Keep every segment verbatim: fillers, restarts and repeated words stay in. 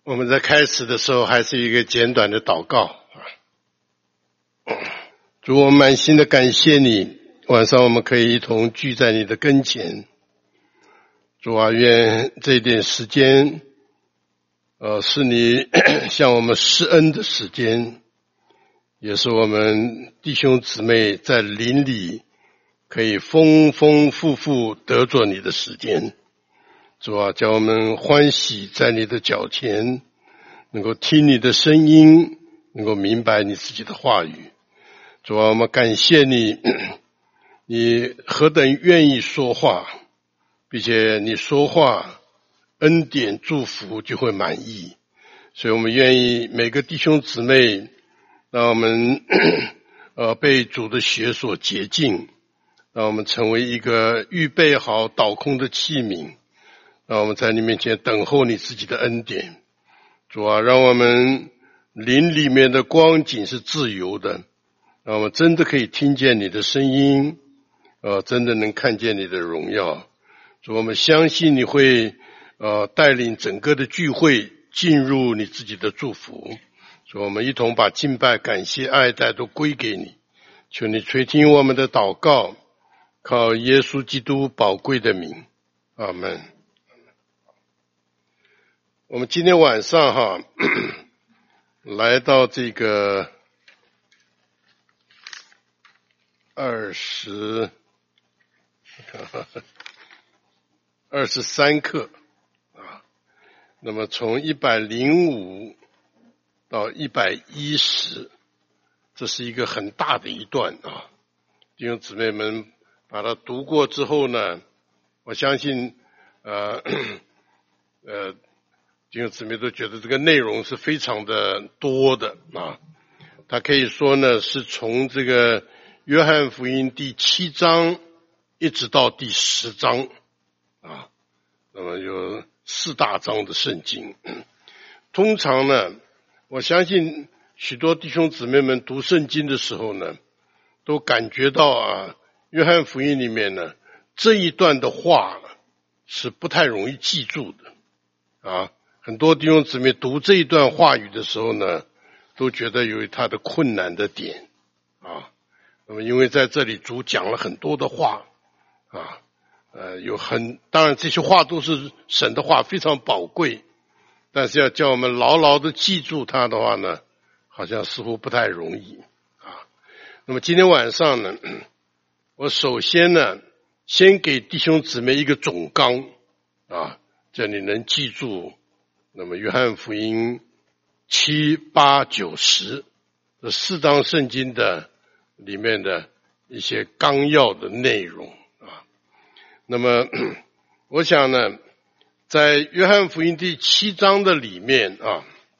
我们在开始的时候还是一个简短的祷告。主，我们满心的感谢你，晚上我们可以一同聚在你的跟前。主啊，愿这一点时间呃，是你向我们施恩的时间，也是我们弟兄姊妹在灵里可以丰丰富富得着你的时间。主啊，叫我们欢喜在你的脚前，能够听你的声音，能够明白你自己的话语。主啊，我们感谢你，你何等愿意说话，并且你说话恩典祝福就会满意。所以我们愿意每个弟兄姊妹，让我们呃被主的血所洁净，让我们成为一个预备好倒空的器皿，让我们在你面前等候你自己的恩典。主啊，让我们灵里面的光景是自由的，让我们真的可以听见你的声音，呃，真的能看见你的荣耀。主，我们相信你会呃带领整个的聚会进入你自己的祝福。主，我们一同把敬拜、感谢、爱戴都归给你。求你垂听我们的祷告，靠耶稣基督宝贵的名，阿们。我们今天晚上哈来到这个二十二十三课啊，那么从一百零五到一百一十，这是一个很大的一段啊。弟兄姊妹们把它读过之后呢，我相信呃呃弟兄姊妹都觉得这个内容是非常的多的啊。它可以说呢是从这个约翰福音第七章一直到第十章啊，那么有四大章的圣经。通常呢，我相信许多弟兄姊妹们读圣经的时候呢，都感觉到啊，约翰福音里面呢这一段的话是不太容易记住的啊。很多弟兄姊妹读这一段话语的时候呢，都觉得有他的困难的点啊。那么因为在这里主讲了很多的话啊，呃，有很当然这些话都是神的话，非常宝贵，但是要叫我们牢牢的记住它的话呢，好像似乎不太容易啊。那么今天晚上呢，我首先呢，先给弟兄姊妹一个总纲啊，叫你能记住。那么约翰福音七八九十这四章圣经的里面的一些纲要的内容啊。那么我想呢，在约翰福音第七章的里面啊，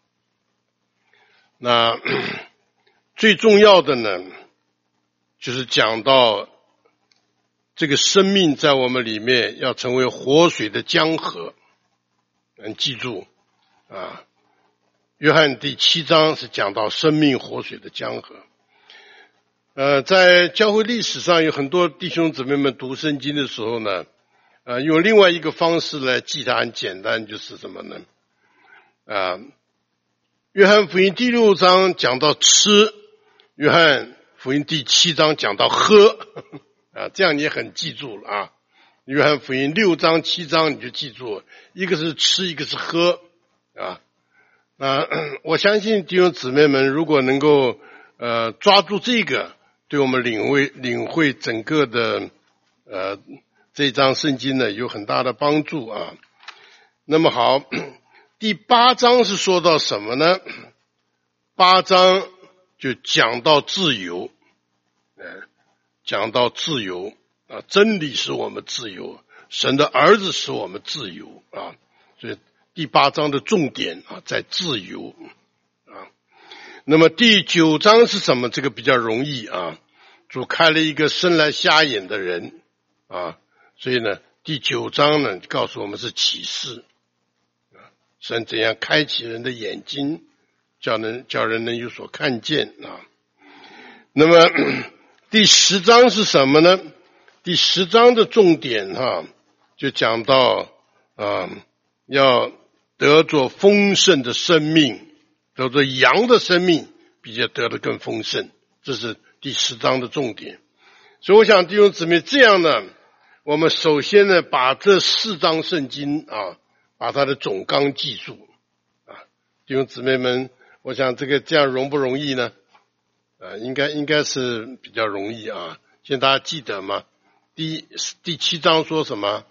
那最重要的呢，就是讲到这个生命在我们里面要成为活水的江河。能记住啊，约翰第七章是讲到生命活水的江河。呃，在教会历史上有很多弟兄姊妹们读圣经的时候呢，呃，用另外一个方式来记它很简单，就是什么呢？啊，约翰福音第六章讲到吃，约翰福音第七章讲到喝啊，这样你也很记住了啊。约翰福音六章七章你就记住，一个是吃，一个是喝啊。那我相信弟兄姊妹们如果能够呃抓住这个，对我们领会领会整个的呃这章圣经呢有很大的帮助啊。那么好，第八章是说到什么呢？八章就讲到自由，呃，讲到自由啊，真理使我们自由，神的儿子使我们自由啊，所以第八章的重点啊在自由啊。那么第九章是什么？这个比较容易啊，主开了一个生来瞎眼的人啊，所以呢第九章呢告诉我们是启示啊，神怎样开启人的眼睛，叫人叫人能有所看见啊。那么第十章是什么呢？第十章的重点哈、啊，就讲到啊，要得着丰盛的生命，得着羊的生命，比较得得更丰盛。这是第十章的重点。所以我想弟兄姊妹，这样呢，我们首先呢，把这四章圣经啊，把它的总纲记住啊。弟兄姊妹们，我想这个这样容不容易呢？啊，应该应该是比较容易啊。现在大家记得吗？第第七章说什么？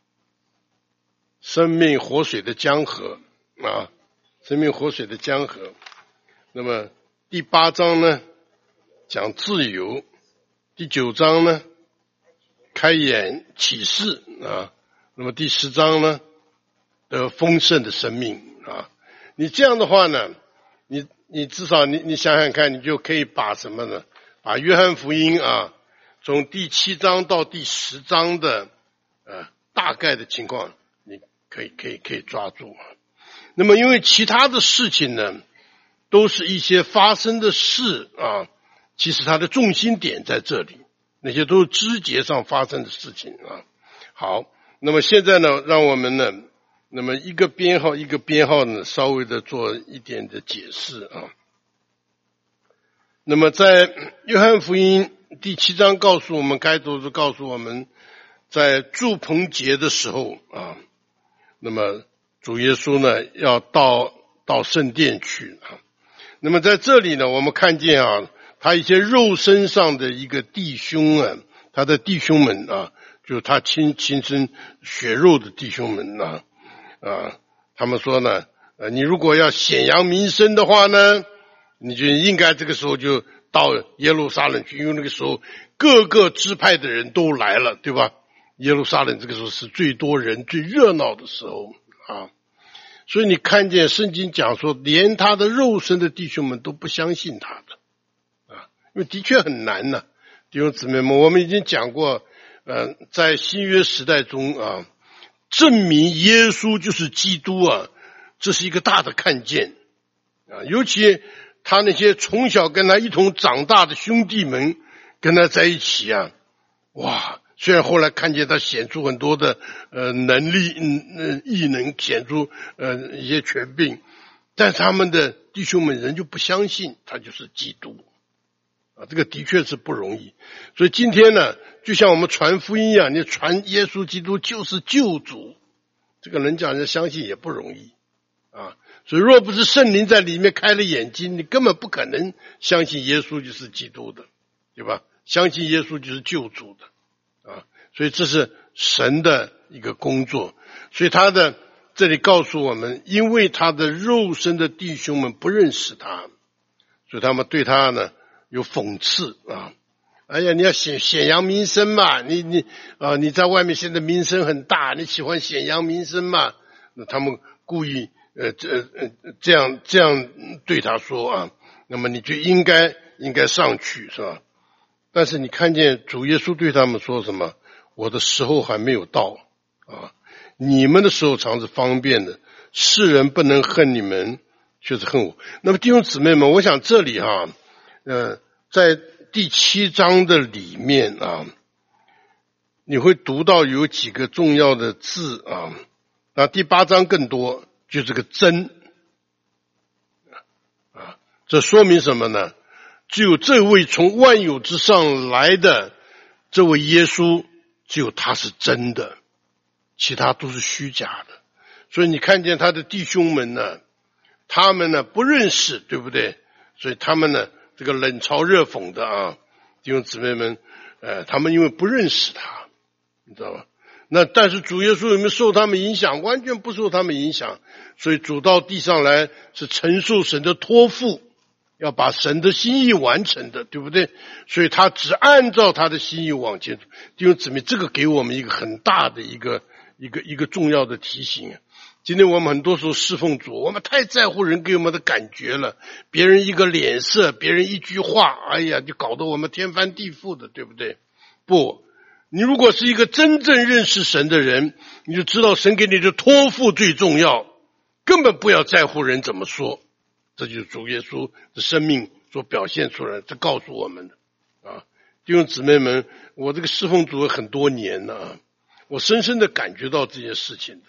生命活水的江河啊，生命活水的江河。那么第八章呢，讲自由；第九章呢，开眼启示啊。那么第十章呢，得丰盛的生命啊。你这样的话呢，你你至少你你想想看，你就可以把什么呢？把约翰福音啊，从第七章到第十章的呃大概的情况，你可以可以可以抓住。那么因为其他的事情呢，都是一些发生的事啊，其实它的重心点在这里，那些都是枝节上发生的事情啊。好，那么现在呢，让我们呢，那么一个编号一个编号呢，稍微的做一点的解释啊。那么在约翰福音第七章告诉我们，开头是告诉我们，在住棚节的时候啊，那么主耶稣呢要到到圣殿去啊。那么在这里呢，我们看见啊，他一些肉身上的一个弟兄啊，他的弟兄们啊，就是他亲亲生血肉的弟兄们啊，啊，他们说呢，呃，你如果要显扬名声的话呢，你就应该这个时候就到耶路撒冷去，因为那个时候各个支派的人都来了，对吧？耶路撒冷这个时候是最多人最热闹的时候啊，所以你看见圣经讲说，连他的肉身的弟兄们都不相信他的啊，因为的确很难呢、啊。弟兄姊妹们，我们已经讲过，呃，在新约时代中啊，证明耶稣就是基督啊，这是一个大的看见啊，尤其他那些从小跟他一同长大的兄弟们跟他在一起啊，哇！虽然后来看见他显出很多的呃能力，嗯嗯异能，显出呃一些权柄，但他们的弟兄们仍旧不相信他就是基督啊，这个的确是不容易。所以今天呢，就像我们传福音一样，你传耶稣基督就是救主，这个能叫人相信也不容易啊。所以若不是圣灵在里面开了眼睛，你根本不可能相信耶稣就是基督的，对吧？相信耶稣就是救主的。啊，所以这是神的一个工作，所以他的这里告诉我们，因为他的肉身的弟兄们不认识他，所以他们对他呢有讽刺啊。哎呀，你要显显扬名声嘛，你你啊，你在外面现在名声很大，你喜欢显扬名声嘛？那他们故意呃这呃这样这样对他说啊，那么你就应该应该上去，是吧？但是你看见主耶稣对他们说什么？我的时候还没有到啊！你们的时候常是方便的，世人不能恨你们，却是恨我。那么弟兄姊妹们，我想这里哈、啊，呃，在第七章的里面啊，你会读到有几个重要的字啊，那第八章更多，就这个真啊，这说明什么呢？只有这位从万有之上来的这位耶稣，只有他是真的，其他都是虚假的。所以你看见他的弟兄们呢，他们呢不认识，对不对？所以他们呢这个冷嘲热讽的啊，弟兄姊妹们，呃，他们因为不认识他，你知道吧？那但是主耶稣有没有受他们影响？完全不受他们影响。所以主到地上来是承受神的托付，要把神的心意完成的，对不对？所以他只按照他的心意往前走。弟兄姊妹，这个给我们一个很大的一个一个一个重要的提醒。今天我们很多时候侍奉主，我们太在乎人给我们的感觉了，别人一个脸色，别人一句话，哎呀，就搞得我们天翻地覆的，对不对？不，你如果是一个真正认识神的人，你就知道神给你的托付最重要，根本不要在乎人怎么说。这就是主耶稣的生命所表现出来，这告诉我们的啊，弟兄姊妹们，我这个侍奉主很多年了、啊，我深深的感觉到这些事情的。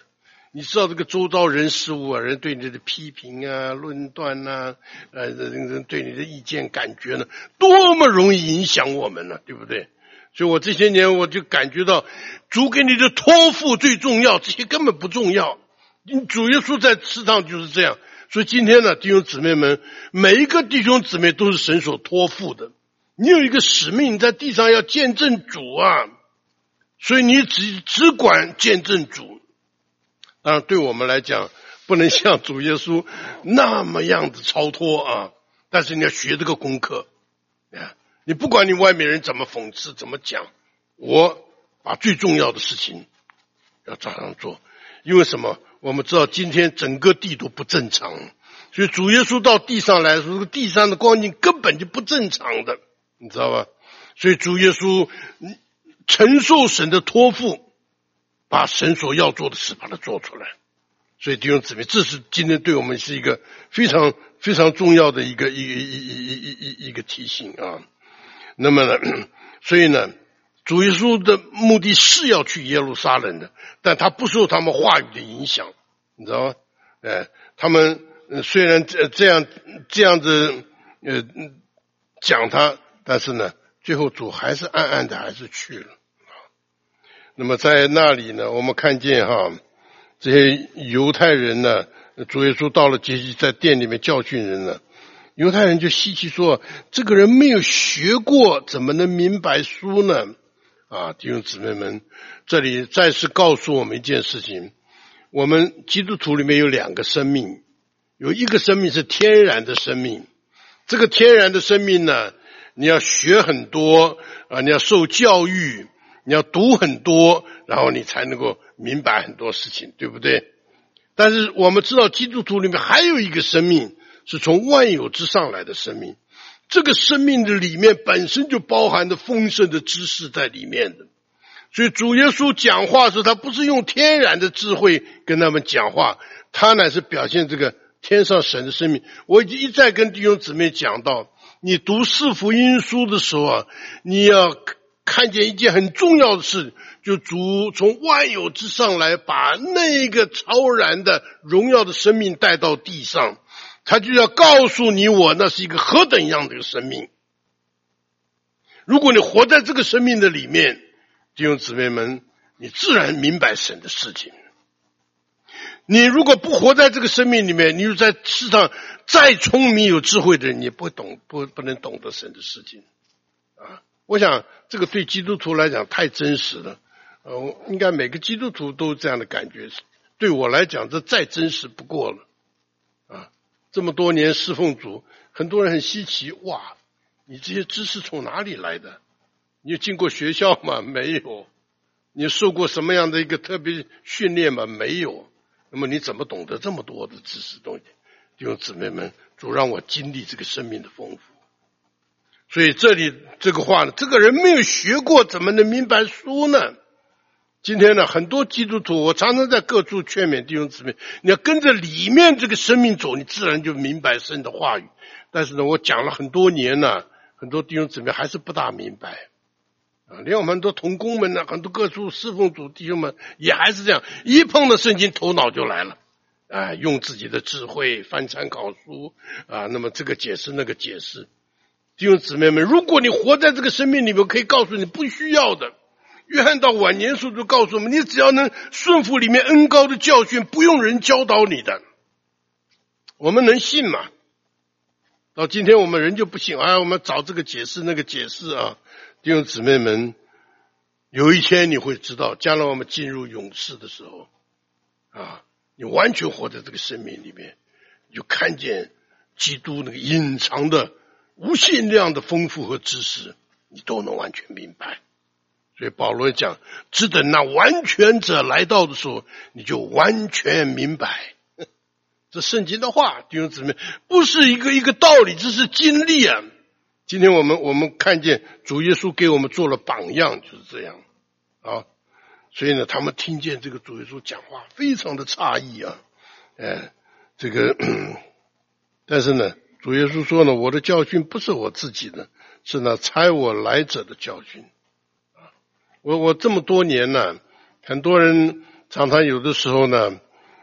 你知道这个周遭人事物啊，人对你的批评啊、论断啊，呃，人对你的意见感觉呢，多么容易影响我们呢，对不对？所以我这些年我就感觉到，主给你的托付最重要，这些根本不重要。主耶稣在世上就是这样。所以今天呢，弟兄姊妹们，每一个弟兄姊妹都是神所托付的。你有一个使命，在地上要见证主啊，所以你只只管见证主。当然对我们来讲，不能像主耶稣那么样子超脱啊，但是你要学这个功课啊。你不管你外面人怎么讽刺怎么讲，我把最重要的事情要照样做。因为什么？我们知道今天整个地都不正常，所以主耶稣到地上来说，地上的光景根本就不正常的，你知道吧？所以主耶稣承受神的托付，把神所要做的事把它做出来。所以弟兄姊妹，这是今天对我们是一个非常非常重要的一个一个一一一一一个提醒啊。那么呢，所以呢，主耶稣的目的是要去耶路撒冷的，但他不受他们话语的影响，你知道吗？哎，他们虽然这这样这样子呃讲他，但是呢，最后主还是暗暗的还是去了。那么在那里呢，我们看见哈，这些犹太人呢，主耶稣到了节期，在殿里面教训人呢，犹太人就稀奇说，这个人没有学过，怎么能明白书呢？啊，弟兄姊妹们，这里再次告诉我们一件事情，我们基督徒里面有两个生命，有一个生命是天然的生命，这个天然的生命呢，你要学很多啊，你要受教育，你要读很多，然后你才能够明白很多事情，对不对？但是我们知道基督徒里面还有一个生命是从万有之上来的生命，这个生命的里面本身就包含着丰盛的知识在里面的。所以主耶稣讲话时，他不是用天然的智慧跟他们讲话，他乃是表现这个天上神的生命。我已经一再跟弟兄姊妹讲到，你读四福音书的时候啊，你要看见一件很重要的事，就主从万有之上来把那个超然的荣耀的生命带到地上，他就要告诉你我那是一个何等样的一个生命。如果你活在这个生命的里面，弟兄姊妹们，你自然明白神的事情。你如果不活在这个生命里面，你就在世上再聪明有智慧的人，你也不会懂，不不能懂得神的事情啊。我想这个对基督徒来讲太真实了，呃，应该每个基督徒都这样的感觉。对我来讲，这再真实不过了啊！这么多年侍奉主，很多人很稀奇，哇，你这些知识从哪里来的？你有经过学校吗？没有。你受过什么样的一个特别训练吗？没有。那么你怎么懂得这么多的知识东西？弟兄姊妹们，主让我经历这个生命的丰富。所以这里这个话呢，这个人没有学过，怎么能明白书呢？今天呢，很多基督徒，我常常在各处劝勉弟兄姊妹，你要跟着里面这个生命走，你自然就明白神的话语。但是呢，我讲了很多年呢，很多弟兄姊妹还是不大明白啊，连我们很多同工们呢，很多各处侍奉主弟兄们也还是这样，一碰到圣经，头脑就来了啊，用自己的智慧翻参考书啊，那么这个解释那个解释。弟兄姊妹们，如果你活在这个生命里面，可以告诉你不需要的。约翰到晚年时就告诉我们，你只要能顺服里面恩膏的教训，不用人教导你的，我们能信吗？到今天我们人就不信，哎，我们找这个解释那个解释啊。弟兄姊妹们，有一天你会知道，将来我们进入永世的时候啊，你完全活在这个生命里面，你就看见基督那个隐藏的无限量的丰富和知识，你都能完全明白。所以保罗讲，只等那完全者来到的时候，你就完全明白。这圣经的话，弟兄姊妹，不是一个一个道理，这是经历啊。今天我们我们看见主耶稣给我们做了榜样，就是这样啊。所以呢，他们听见这个主耶稣讲话，非常的诧异啊。哎，这个，但是呢，主耶稣说呢，我的教训不是我自己的，是那差我来者的教训。我我这么多年呢，很多人常常有的时候呢，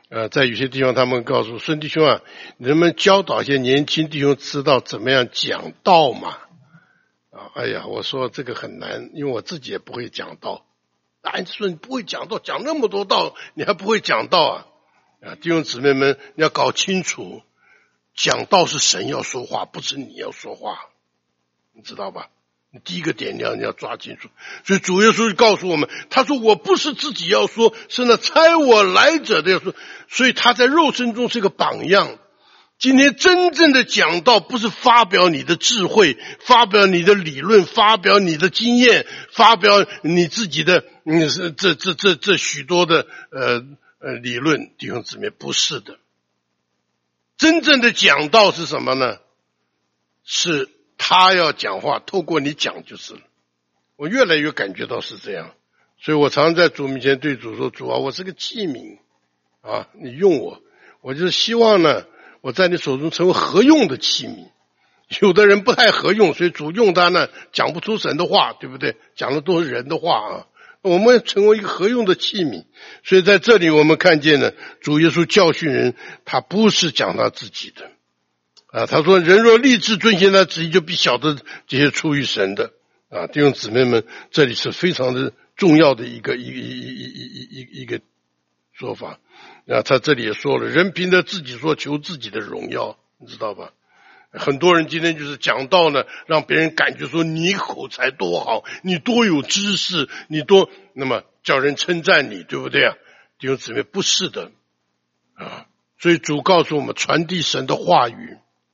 呃，在有些地方他们告诉孙弟兄啊，你能不能教导一些年轻弟兄知道怎么样讲道嘛？啊，哎呀，我说这个很难，因为我自己也不会讲道。啊，你说你不会讲道，讲那么多道，你还不会讲道啊？啊，弟兄姊妹们，你要搞清楚，讲道是神要说话，不是你要说话，你知道吧？你第一个点你要你要抓清楚。所以主耶稣就告诉我们，他说我不是自己要说，是那差我来者的要说。所以他在肉身中是个榜样。今天真正的讲道不是发表你的智慧，发表你的理论，发表你的经验，发表你自己的嗯这这这这许多的呃呃理论，弟兄姊妹，不是的。真正的讲道是什么呢？是他要讲话，透过你讲就是了。我越来越感觉到是这样，所以我常常在主面前对主说：主啊，我是个器皿啊，你用我，我就是希望呢，我在你手中成为合用的器皿。有的人不太合用，所以主用他呢，讲不出神的话，对不对？讲的都是人的话啊。我们成为一个合用的器皿，所以在这里我们看见呢，主耶稣教训人，他不是讲他自己的啊。他说：人若立志遵行他旨意，就必晓得这些出于神的啊。弟兄姊妹们，这里是非常的重要的一个一个一一一一一个说法啊。他这里也说了，人凭着自己说求自己的荣耀，你知道吧？很多人今天就是讲道呢，让别人感觉说你口才多好，你多有知识，你多那么叫人称赞你，对不对啊？弟兄姊妹，不是的啊。所以主告诉我们，传递神的话语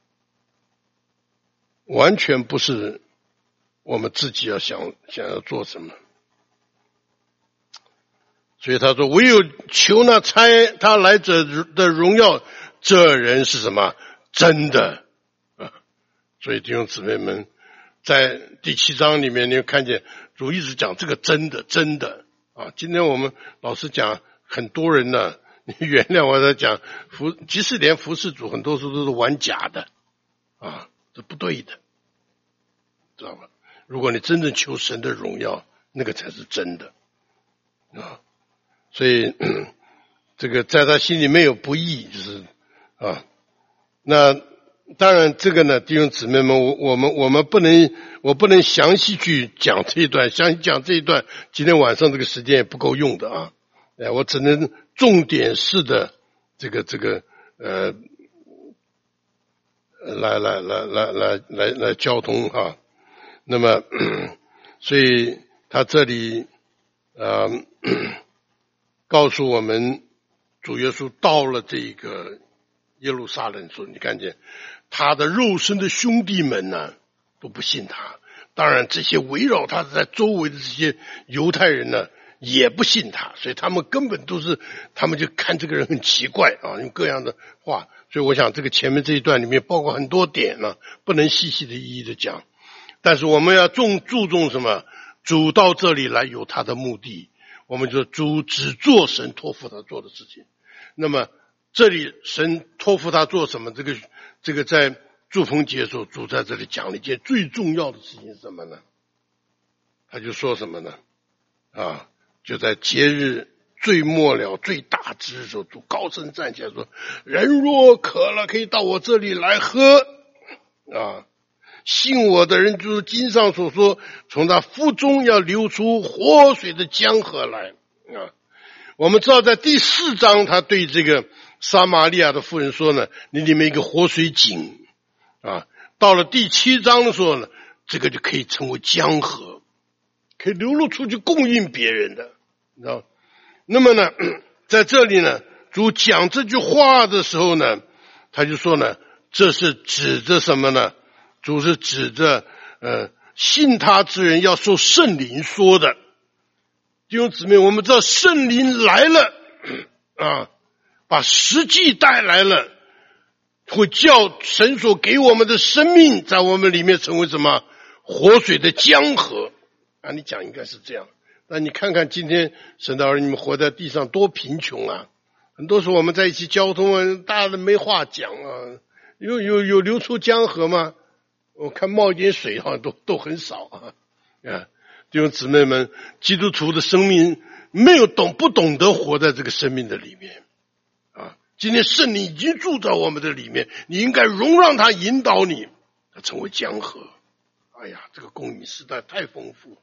完全不是我们自己要想想要做什么。所以他说，唯有求那差他来者的荣耀，这人是什么？真的。所以弟兄姊妹们，在第七章里面，你会看见主一直讲这个真的真的啊。今天我们老实讲，很多人呢，你原谅我在讲服，即使连服侍主，很多时候都是玩假的啊，这不对的，知道吧？如果你真正求神的荣耀，那个才是真的啊。所以这个在他心里没有不义，就是啊，那。当然这个呢，弟兄姊妹们，我我们我们不能我不能详细去讲这一段，详细讲这一段，今天晚上这个时间也不够用的啊，哎，我只能重点式的这个这个呃来来来来来来来交通啊。那么所以他这里呃告诉我们，主耶稣到了这个耶路撒冷说，你看见他的肉身的兄弟们呢都不信他，当然这些围绕他在周围的这些犹太人呢也不信他，所以他们根本都是他们就看这个人很奇怪啊，用各样的话。所以我想这个前面这一段里面包括很多点呢，不能细细的一一的讲，但是我们要重注重什么？主到这里来有他的目的，我们就主只做神托付他做的事情。那么这里神托付他做什么？这个这个在祝逢节的时候，主在这里讲了一件最重要的事情是什么呢？他就说什么呢？啊，就在节日最末了最大之日的时候，主高声站起来说：人若渴了，可以到我这里来喝啊！信我的人，就是经上所说，从他腹中要流出活水的江河来啊！我们知道在第四章他对这个撒玛利亚的妇人说呢，你里面一个活水井啊，到了第七章的时候呢，这个就可以成为江河，可以流露出去供应别人的，你知道？那么呢，在这里呢，主讲这句话的时候呢，他就说呢，这是指着什么呢？主是指着呃信他之人要受圣灵说的。弟兄姊妹，我们知道圣灵来了啊，把实际带来了，会叫神所给我们的生命在我们里面成为什么？活水的江河啊！你讲应该是这样。那你看看今天神的儿女们活在地上多贫穷啊！很多时候我们在一起交通啊，大家没话讲啊。有有有流出江河吗？我看冒一点水好像都都很少啊！啊，弟兄姊妹们，基督徒的生命没有懂不懂得活在这个生命的里面啊！ 今天圣灵已经住在我们的里面，你应该容让他引导你，他成为江河。哎呀，这个供应实在太丰富，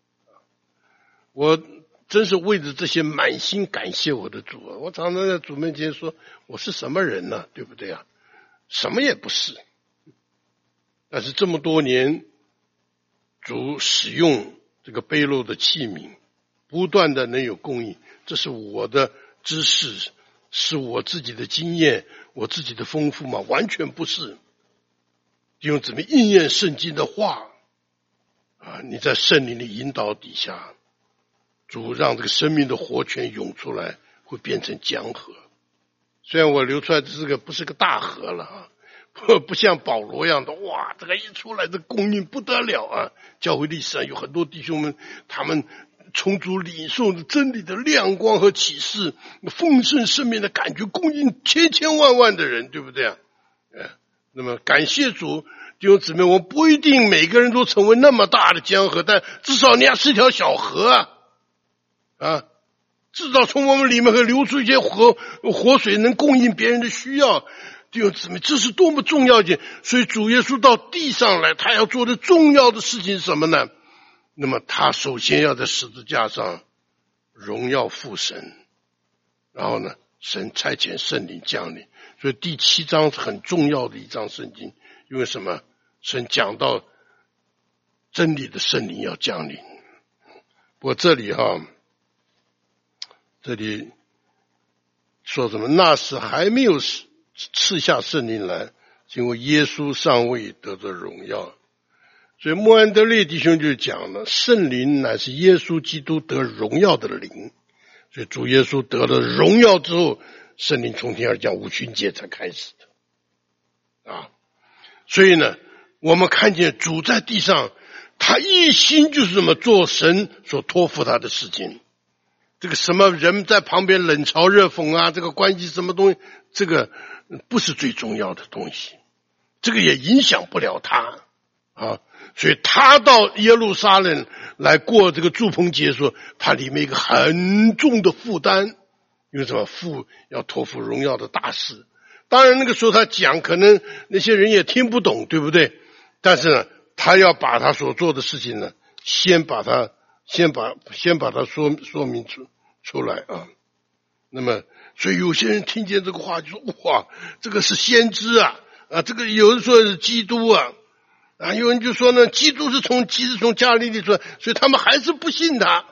我真是为着这些满心感谢我的主啊！我常常在主面前说，我是什么人呢？对不对啊？什么也不是。但是这么多年，主使用这个卑陋的器皿，不断的能有供应，这是我的知识，是我自己的经验，我自己的丰富吗？完全不是。弟兄姊妹，应验圣经的话啊，你在圣灵的引导底下，主让这个生命的活泉涌出来，会变成江河。虽然我流出来的这个不是个大河了啊，不不像保罗一样的，哇，这个一出来的供应不得了啊！教会历史上有很多弟兄们，他们从主领受的真理的亮光和启示，丰盛生命的感觉，供应千千万万的人，对不对啊？呃，那么感谢主，弟兄姊妹，我不一定每个人都成为那么大的江河，但至少你要是条小河啊，啊，至少从我们里面会流出一些活活水，能供应别人的需要。弟兄姊妹，这是多么重要一件！所以主耶稣到地上来，他要做的重要的事情是什么呢？那么他首先要在十字架上荣耀父神，然后呢，神差遣圣灵降临。所以第七章是很重要的一章圣经，因为什么？神讲到真理的圣灵要降临。不过这里哈，这里说什么？那时还没有赐下圣灵来，因为耶稣尚未得着荣耀。所以莫安德烈弟兄就讲了，圣灵乃是耶稣基督得荣耀的灵。所以主耶稣得了荣耀之后，圣灵从天而降，五旬节才开始的啊。所以呢，我们看见主在地上，他一心就是这么做神所托付他的事情。这个什么人在旁边冷嘲热讽啊，这个关系什么东西，这个不是最重要的东西，这个也影响不了他啊。所以他到耶路撒冷来过这个祝棚节的时候，他里面一个很重的负担，因为什么？父要托付荣耀的大事。当然那个时候他讲，可能那些人也听不懂，对不对？但是呢，他要把他所做的事情呢，先把他先把先把它说说明出出来啊。那么所以有些人听见这个话就说，哇，这个是先知啊啊，这个有人说是基督啊啊，有人就说呢，基督是从基督从加利利出来，所以他们还是不信他。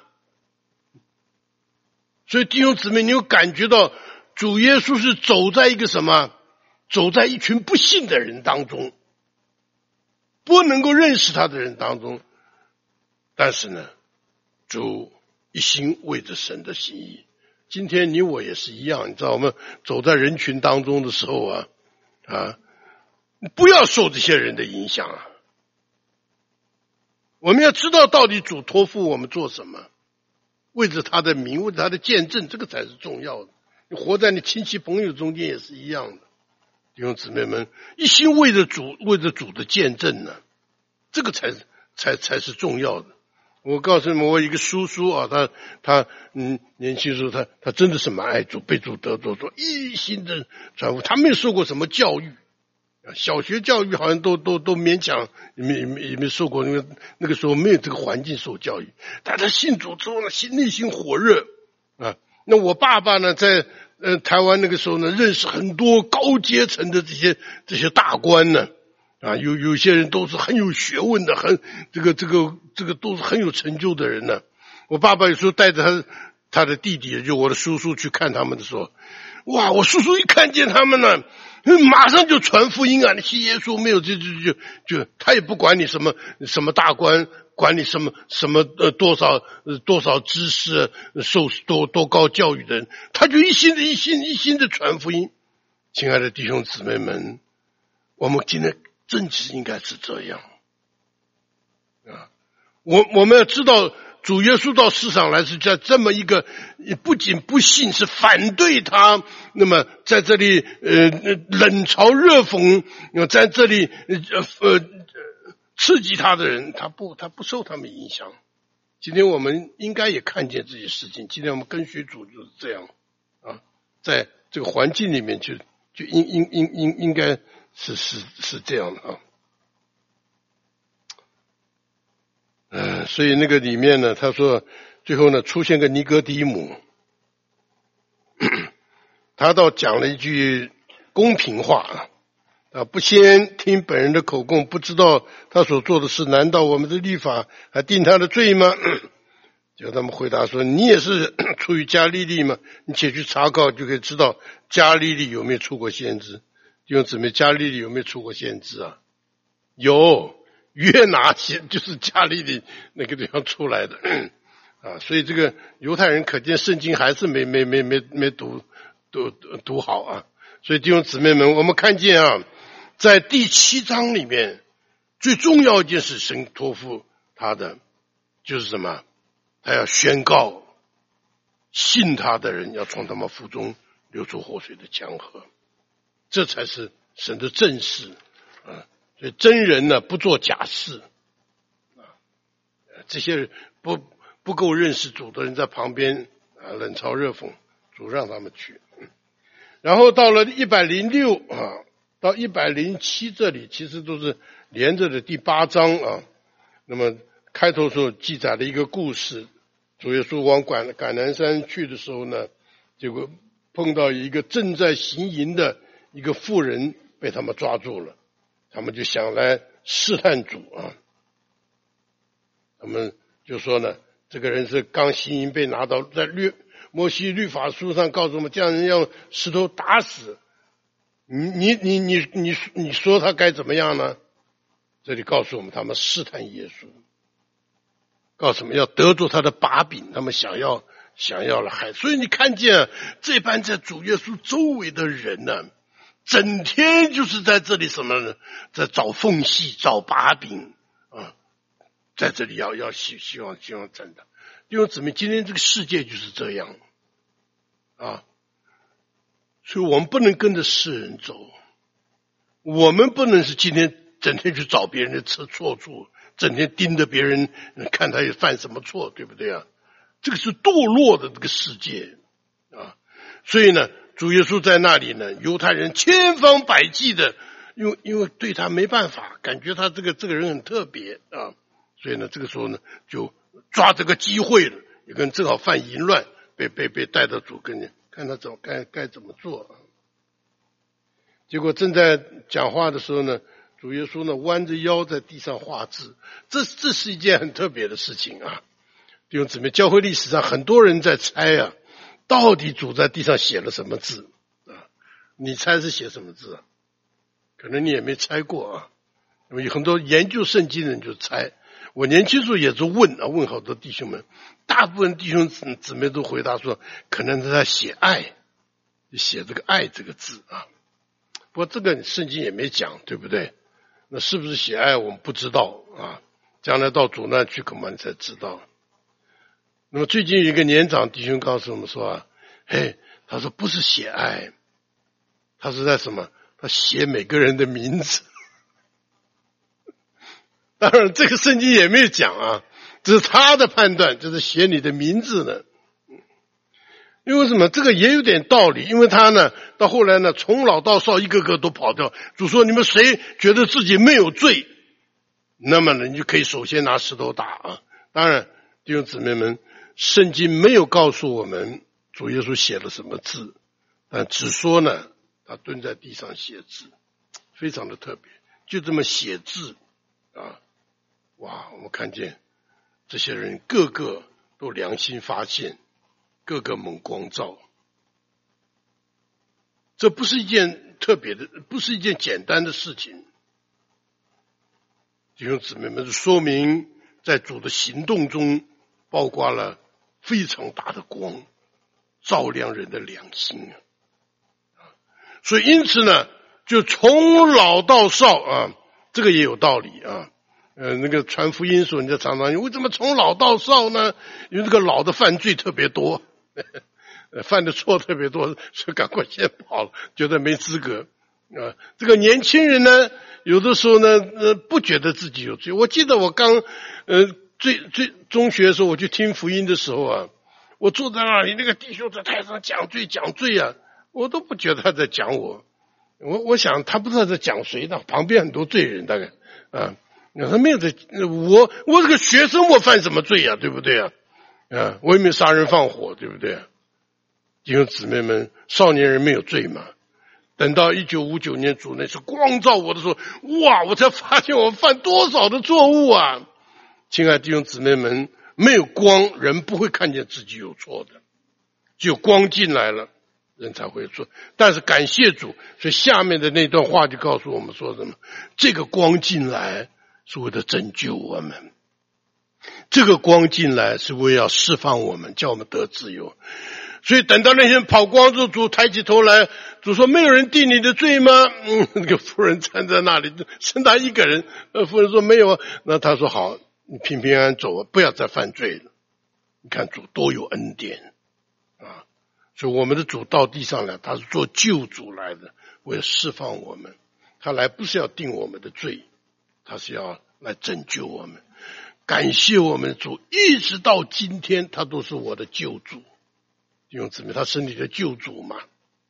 所以弟兄姊妹，你有感觉到主耶稣是走在一个什么？走在一群不信的人当中，不能够认识他的人当中。但是呢，主一心为着神的心意。今天你我也是一样，你知道我们走在人群当中的时候啊啊，不要受这些人的影响啊。我们要知道到底主托付我们做什么，为着他的名，为着他的见证，这个才是重要的。你活在你亲戚朋友中间也是一样的。弟兄姊妹们，一心为着主，为着主的见证呢，这个才才才是重要的。我告诉你们，我一个叔叔啊，他他嗯年轻时候他他真的是蛮爱主，被主得着，说一心的传福。他没有受过什么教育，小学教育好像都都都勉强，也没也没也没受过，因为那个时候没有这个环境受教育。但他信主之后呢，心内心火热啊。那我爸爸呢，在呃台湾那个时候呢，认识很多高阶层的这些这些大官呢。啊，有有些人都是很有学问的，很这个这个这个都是很有成就的人呢。我爸爸有时候带着他他的弟弟，就我的叔叔去看他们的时候，哇，我叔叔一看见他们呢，马上就传福音啊！你信耶稣没有？就就就就他也不管你什么什么大官，管你什么什么呃多少呃多少知识，受多多高教育的人，他就一心的一心一心的传福音。亲爱的弟兄姊妹们，我们今天正是应该是这样啊！我我们要知道，主耶稣到世上来是在这么一个不仅不信，是反对他，那么在这里呃冷嘲热讽，在这里呃呃刺激他的人，他不他不受他们影响。今天我们应该也看见这些事情。今天我们跟随主就是这样啊，在这个环境里面就就应应应应应该是是是这样的啊。嗯，所以那个里面呢，他说最后呢出现个尼哥底母，他倒讲了一句公平话啊。啊！不先听本人的口供，不知道他所做的事，难道我们的律法还定他的罪吗？结果他们回答说：“你也是出于加利利吗？你且去查考，就可以知道加利利有没有出过先知。”弟兄姊妹，加利利有没有出过先知啊？有，约拿先就是加利利那个地方出来的啊。所以这个犹太人可见圣经还是没没没没没读读读好啊。所以弟兄姊妹们，我们看见啊。在第七章里面，最重要一件事，神托付他的就是什么？他要宣告，信他的人要从他们腹中流出活水的江河，这才是神的正事啊！所以真人呢，不做假事啊。这些不不够认识主的人在旁边啊，冷嘲热讽，主让他们去。然后到了一百零六啊。到一百零七这里其实都是连着的第八章啊。那么开头时候记载了一个故事，主耶稣往橄橄榄山去的时候呢，结果碰到一个正在行淫的一个妇人被他们抓住了，他们就想来试探主啊。他们就说呢，这个人是刚行淫被拿到，在律摩西律法书上告诉我们，这样人要石头打死。你你你你你你说他该怎么样呢？这里告诉我们，他们试探耶稣，告诉我们要得住他的把柄，他们想要想要了害。所以你看见、啊、这班在主耶稣周围的人呢、啊，整天就是在这里什么呢？在找缝隙、找把柄啊，在这里要要希希望希望真的，因为姊妹，今天这个世界就是这样啊。所以我们不能跟着世人走，我们不能是今天整天去找别人的错错处，整天盯着别人看他犯什么错，对不对啊？这个是堕落的这个世界啊！所以呢，主耶稣在那里呢，犹太人千方百计的，因为因为对他没办法，感觉他这个这个人很特别啊，所以呢，这个时候呢，就抓这个机会了，有个人正好犯淫乱，被被被带到主跟前。看他怎么该该怎么做。结果正在讲话的时候呢，主耶稣呢弯着腰在地上画字，这这是一件很特别的事情啊。弟兄姊妹，教会历史上很多人在猜啊，到底主在地上写了什么字啊？你猜是写什么字啊？可能你也没猜过啊。有很多研究圣经的人就猜。我年轻时候也是问啊，问好多弟兄们，大部分弟兄姊妹都回答说，可能是他写爱，写这个爱这个字啊。不过这个圣经也没讲，对不对？那是不是写爱我们不知道啊，将来到主那去恐怕你才知道。那么最近有一个年长弟兄告诉我们说啊，嘿，他说不是写爱，他是在什么？他写每个人的名字。当然这个圣经也没有讲啊，这是他的判断，就是写你的名字呢。因为什么？这个也有点道理，因为他呢到后来呢从老到少一个个都跑掉，主说你们谁觉得自己没有罪，那么呢你就可以首先拿石头打啊。当然弟兄姊妹们，圣经没有告诉我们主耶稣写了什么字，但只说呢他蹲在地上写字，非常的特别，就这么写字啊。哇，我们看见这些人个个都良心发现，个个猛光照。这不是一件特别的，不是一件简单的事情。弟兄姊妹们，说明在主的行动中包括了非常大的光，照亮人的良心啊。所以因此呢，就从老到少啊，这个也有道理啊。呃，那个传福音时候，你就常常为什么从老到少呢？因为这个老的犯罪特别多，犯的错特别多，所以赶快先跑了，觉得没资格啊。这个年轻人呢，有的时候呢，呃，不觉得自己有罪。我记得我刚呃最最中学的时候，我去听福音的时候啊，我坐在那里，那个弟兄在台上讲罪讲罪啊， 我都不觉得他在讲我。我我想他不知道在讲谁呢，旁边很多罪人大概啊，他没有在，我我这个学生我犯什么罪啊，对不对啊？啊，我也没有杀人放火，对不对啊？弟兄姊妹们，少年人没有罪嘛。等到一九五九年主那是光照我的时候，哇，我才发现我犯多少的错误啊！亲爱的弟兄姊妹们，没有光，人不会看见自己有错的，只有光进来了，人才会错。但是感谢主，所以下面的那段话就告诉我们说什么？这个光进来是为了拯救我们，这个光进来是为了要释放我们，叫我们得自由。所以等到那些人跑光之后，主抬起头来，主说：“没有人定你的罪吗？”嗯，那个妇人站在那里，剩他一个人。呃，妇人说：“没有啊。”那他说：“好，你平平安安走，不要再犯罪了。”你看主多有恩典啊！所以我们的主到地上来，他是做救主来的，为了释放我们。他来不是要定我们的罪，他是要来拯救我们。感谢我们的主，一直到今天，他都是我的救主。弟兄姊妹，他是你的救主嘛？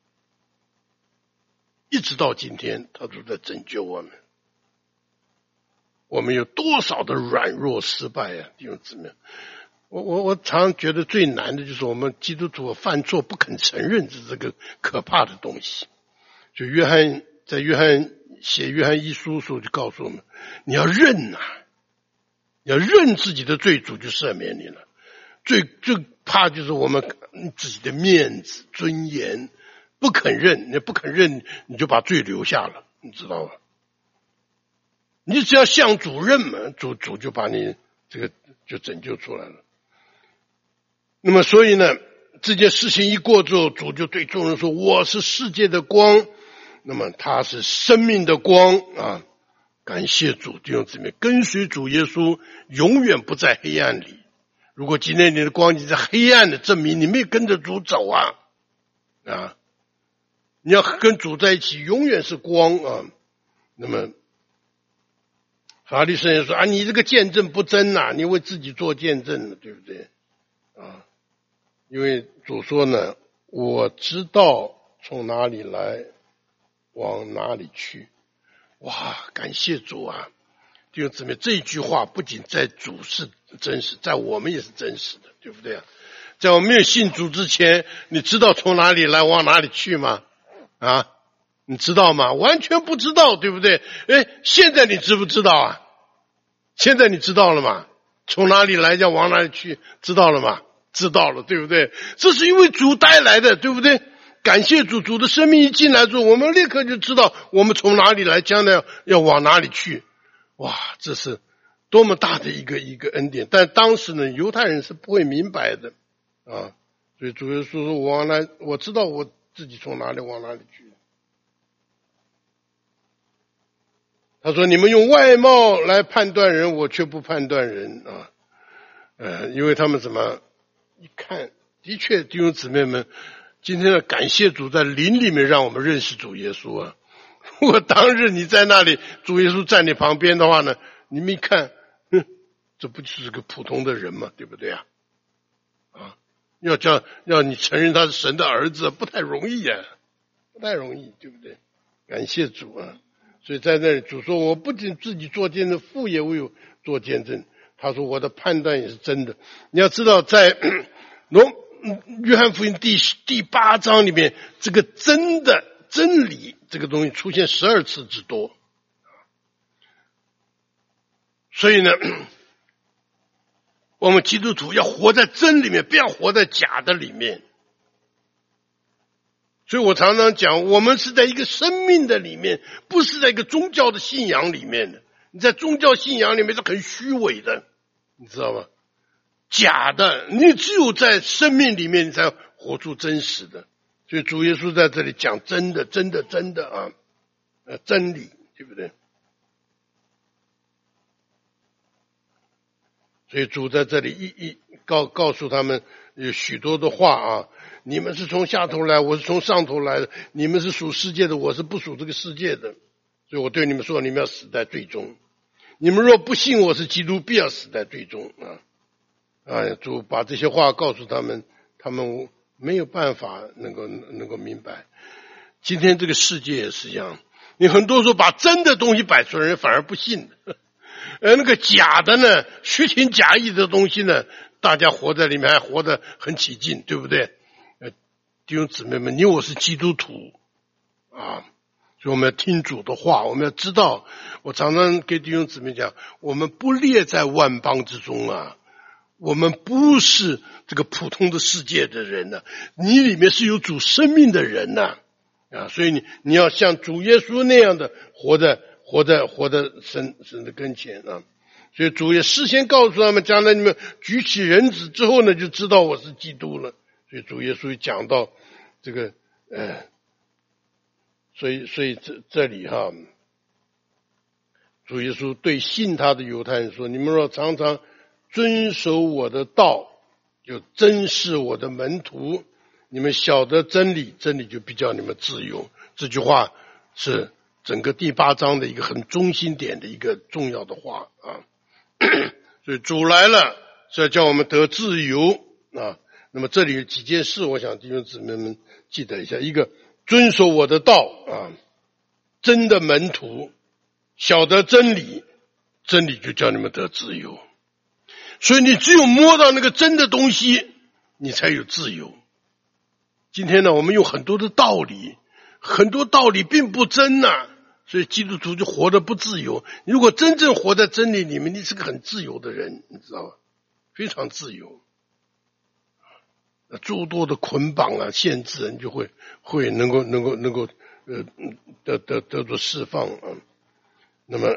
一直到今天，他都在拯救我们。我们有多少的软弱失败啊，弟兄姊妹！我我我常常觉得最难的就是我们基督徒犯错不肯承认，是这个可怕的东西。就约翰在约翰写约翰一书时候就告诉我们，你要认啊，你要认自己的罪，主就赦免你了。最最怕就是我们自己的面子尊严不肯认，你不肯认你就把罪留下了，你知道吗？你只要向主认嘛，主主就把你这个就拯救出来了。那么所以呢，这件事情一过之后，主就对众人说：“我是世界的光。”那么他是生命的光啊！感谢主，弟兄姊妹，跟随主耶稣，永远不在黑暗里。如果今天你的光你在黑暗的，证明你没有跟着主走啊啊！你要跟主在一起，永远是光啊。那么法律圣人说啊，你这个见证不真啊，你为自己做见证了，对不对啊？因为主说呢，我知道从哪里来，往哪里去。哇，感谢主啊！弟兄姊妹，这一句话不仅在主是真实，在我们也是真实的，对不对啊？在我没有信主之前，你知道从哪里来往哪里去吗？啊，你知道吗？完全不知道，对不对？哎，现在你知不知道啊？现在你知道了吗？从哪里来要往哪里去，知道了吗？知道了，对不对？这是因为主带来的，对不对？感谢主，主的生命一进来之后，我们立刻就知道我们从哪里来，将来要往哪里去。哇，这是多么大的一个一个恩典！但当时呢，犹太人是不会明白的啊，所以主耶稣说：“我往来，我知道我自己从哪里往哪里去。”他说：“你们用外貌来判断人，我却不判断人啊！呃，因为他们怎么一看，的确，弟兄姊妹们，今天的感谢主在灵里面让我们认识主耶稣啊！如果当日你在那里，主耶稣在你旁边的话呢，你们一看，哼，这不就是个普通的人吗？对不对啊？啊，要叫要你承认他是神的儿子，不太容易啊，不太容易，对不对？感谢主啊！所以在那里主说，我不仅自己做见证，父也为我做见证。他说我的判断也是真的。你要知道，在罗约翰福音第第八章里面，这个真的真理这个东西出现十二次之多。所以呢，我们基督徒要活在真里面，不要活在假的里面。所以我常常讲，我们是在一个生命的里面，不是在一个宗教的信仰里面的。你在宗教信仰里面是很虚伪的，你知道吗？假的，你只有在生命里面你才活出真实的。所以主耶稣在这里讲真的，真的，真的啊，呃，真理，对不对？所以主在这里一一告告诉他们有许多的话啊，你们是从下头来，我是从上头来的，你们是属世界的，我是不属这个世界的。所以我对你们说，你们要死在罪中。你们若不信我是基督，必要死在罪中啊！啊，主把这些话告诉他们，他们没有办法能够能够明白。今天这个世界也是一样，你很多时候把真的东西摆出来，人反而不信的，而那个假的呢，虚情假意的东西呢，大家活在里面还活得很起劲，对不对？呃，弟兄姊妹们，你我是基督徒啊，所以我们要听主的话，我们要知道，我常常给弟兄姊妹讲，我们不列在万邦之中啊，我们不是这个普通的世界的人呢、啊，你里面是有主生命的人呐、啊，啊，所以你你要像主耶稣那样的活在活在活在神神的跟前啊，所以主也事先告诉他们，将来你们举起人子之后呢，就知道我是基督了。所以主耶稣讲到这个呃。所以，所以这这里哈，主耶稣对信他的犹太人说：“你们若常常遵守我的道，就真是我的门徒。你们晓得真理，真理就必叫你们自由。”这句话是整个第八章的一个很中心点的一个重要的话啊。所以主来了是要叫我们得自由啊。那么这里有几件事，我想弟兄姊妹们记得一下：一个，遵守我的道啊，真的门徒，晓得真理，真理就叫你们得自由。所以你只有摸到那个真的东西，你才有自由。今天呢，我们有很多的道理，很多道理并不真呐、啊，所以基督徒就活得不自由。如果真正活在真理里面，你是个很自由的人，你知道吧？非常自由。诸多的捆绑啊、限制，人就会会能够能够能够呃得得得到释放啊。那么，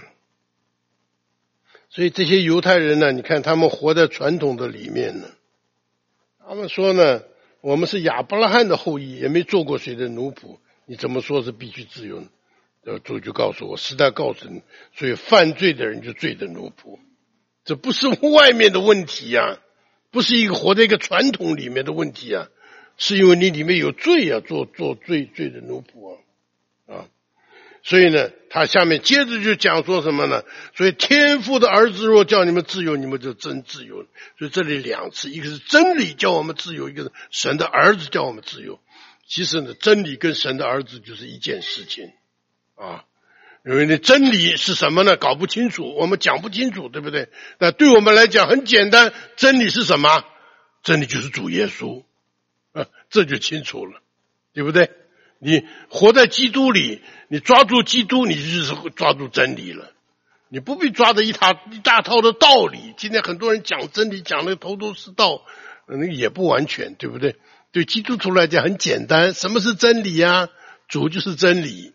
所以这些犹太人呢，你看他们活在传统的里面呢。他们说呢，我们是亚伯拉罕的后裔，也没做过谁的奴仆，你怎么说是必须自由呢？呃，主就告诉我，实在告诉你，所以犯罪的人就罪的奴仆，这不是外面的问题呀、啊。不是一个活在一个传统里面的问题啊，是因为你里面有罪啊，做做罪罪的奴仆啊啊，所以呢，他下面接着就讲说什么呢？所以天父的儿子若叫你们自由，你们就真自由。所以这里两次，一个是真理叫我们自由，一个是神的儿子叫我们自由。其实呢，真理跟神的儿子就是一件事情啊。因为你真理是什么呢？搞不清楚，我们讲不清楚，对不对？那对我们来讲很简单，真理是什么？真理就是主耶稣，啊，这就清楚了，对不对？你活在基督里，你抓住基督，你就是抓住真理了。你不必抓着一套一大套的道理。今天很多人讲真理，讲的头头是道，那个也不完全，对不对？对基督徒来讲很简单，什么是真理啊？主就是真理。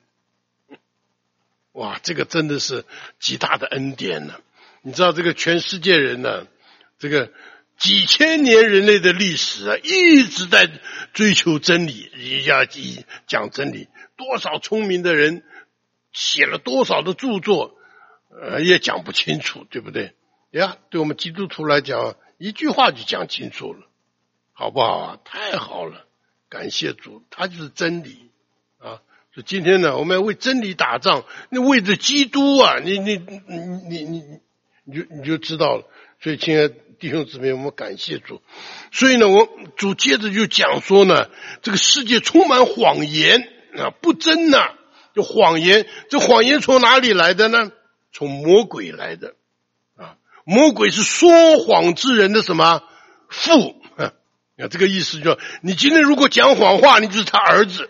哇，这个真的是极大的恩典呢、啊！你知道这个全世界人呢、啊，这个几千年人类的历史啊，一直在追求真理，要讲真理。多少聪明的人写了多少的著作，呃，也讲不清楚，对不对？呀，对我们基督徒来讲，一句话就讲清楚了，好不好啊？太好了，感谢主，他就是真理啊！所以今天呢，我们要为真理打仗，那为着基督啊，你你你你你你就你就知道了。所以，亲爱的弟兄姊妹，我们感谢主。所以呢，我主接着就讲说呢，这个世界充满谎言啊，不真呐、啊，就谎言。这谎言从哪里来的呢？从魔鬼来的啊！魔鬼是说谎之人的什么父啊？这个意思就，你今天如果讲谎话，你就是他儿子。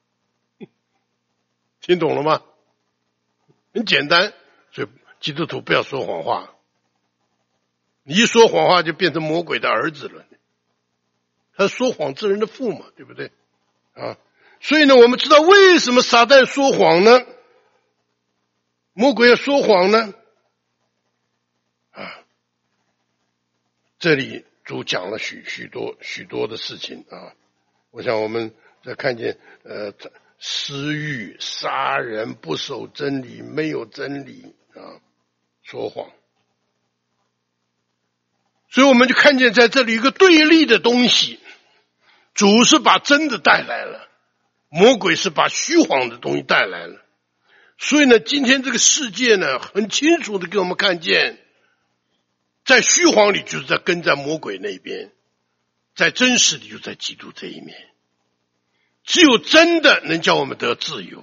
听懂了吗？很简单，所以基督徒不要说谎话。你一说谎话就变成魔鬼的儿子了，他是说谎之人的父嘛，对不对？啊，所以呢，我们知道为什么撒旦说谎呢？魔鬼要说谎呢？啊，这里主讲了许许多许多的事情啊。我想我们在看见呃。私欲、杀人、不守真理、没有真理啊，说谎。所以我们就看见在这里一个对立的东西，主是把真的带来了，魔鬼是把虚谎的东西带来了。所以呢，今天这个世界呢，很清楚的给我们看见，在虚谎里就是在跟在魔鬼那边， 在真实里就在基督这一面。只有真的能叫我们得自由。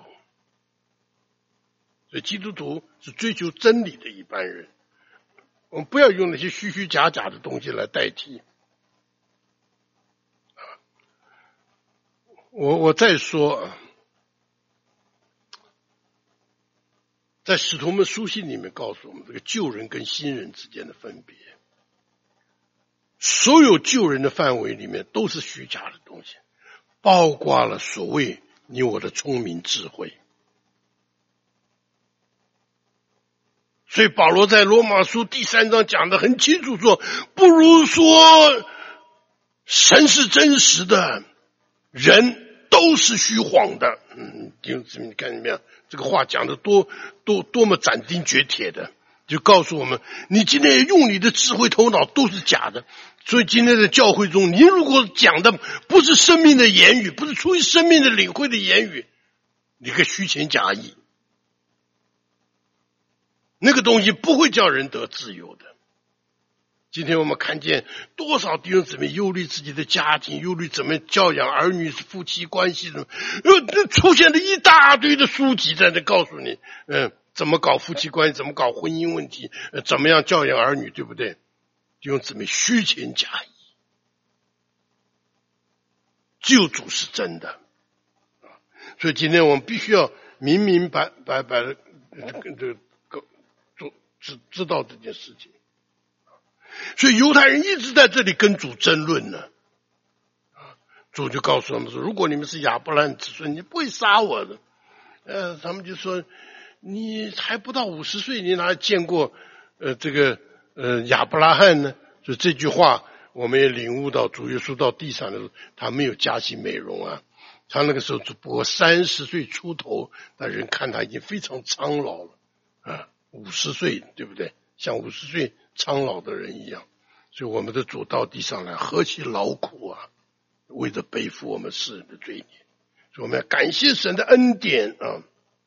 所以基督徒是追求真理的一般人，我们不要用那些虚虚假假的东西来代替。我我再说，在使徒们书信里面告诉我们这个旧人跟新人之间的分别。所有旧人的范围里面都是虚假的东西，包括了所谓你我的聪明智慧。所以保罗在罗马书第三章讲得很清楚说，不如说神是真实的，人都是虚谎的。嗯，弟兄姊妹，你看见没有？这个话讲得多多多么斩钉截铁的，就告诉我们，你今天用你的智慧头脑都是假的。所以今天的教会中，你如果讲的不是生命的言语，不是出于生命的领会的言语，你可以虚情假意，那个东西不会叫人得自由的。今天我们看见多少弟兄姊妹忧虑自己的家庭，忧虑怎么教养儿女，夫妻关系什么，呃，出现了一大堆的书籍在那告诉你，嗯、呃，怎么搞夫妻关系，怎么搞婚姻问题，呃，怎么样教养儿女，对不对？弟兄姊妹，虚情假意，救主是真的。所以今天我们必须要明明白白白的这个做知知道这件事情。所以犹太人一直在这里跟主争论呢，主就告诉他们说，如果你们是亚伯拉罕子孙，你不会杀我的。呃，他们就说，你还不到五十岁，你哪见过呃这个呃亚伯拉罕呢？所以这句话我们也领悟到，主耶稣到地上的时候，他没有加薪美容啊，他那个时候只不过三十岁出头，那人看他已经非常苍老了啊，五十岁对不对？像五十岁苍老的人一样。所以我们的主到地上来何其劳苦啊，为着背负我们世人的罪孽。所以我们要感谢神的恩典啊！